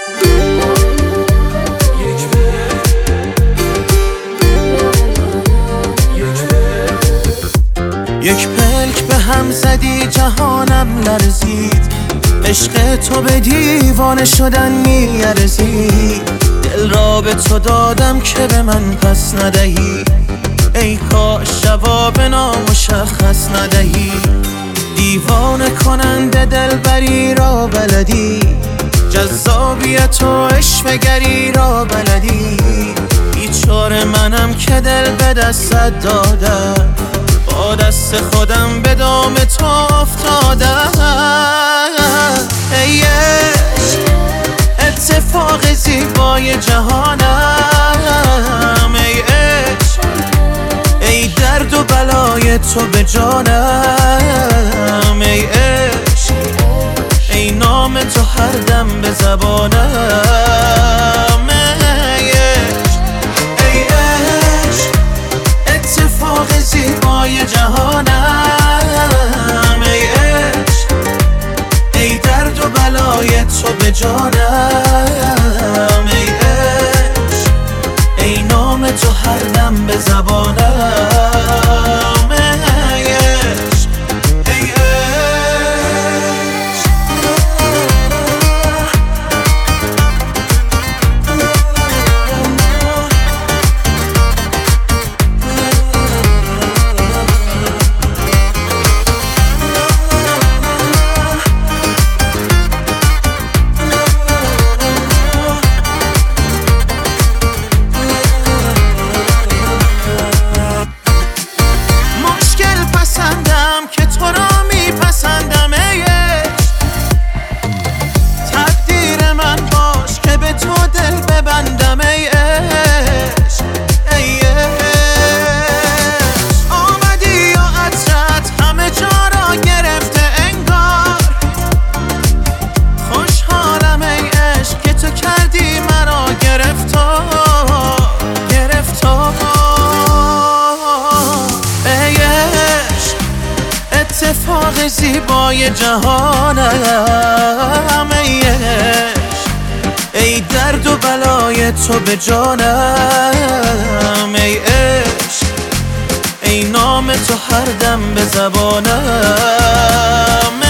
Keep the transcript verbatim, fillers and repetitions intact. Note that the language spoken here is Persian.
یک پلک به هم زدی جهانم لرزید، عشق تو به دیوانه شدن میارزید. دل را به تو دادم که به من پس ندهی، ای کاش جواب نامشخص ندهی. دیوانه کننده دلبری را بلدی، جذابیت و عشوه‌گری را بلدی. بیچاره منم که دل به دستت دادم، با دست خودم به دام تو افتادم. ای عشق اتفاق زیبای جهانم، ای عشق ای درد و بلای تو به جانم. ای عشق ای نام تو هر دم به زبانم. ای عشق ای عشق اتفاق زیبای جهانم، ای عشق ای درد و بلای تو به جانم. ای عشق ای نام تو هر دم به زبانم. ای عشق ای که تو را میپسندم. ای عشق تقدیر من باش که به تو دل ببندم. ای عشق ای عشق آمدی و عطرت همه جا را گرفته انگار. خوشحالم ای عشق که تو کردی مرا گرفتار گرفتار. اتفاق زیبای جهانم، ای عشق ای درد و بلای تو به جانم. ای عشق ای نام تو هر دم به زبانم.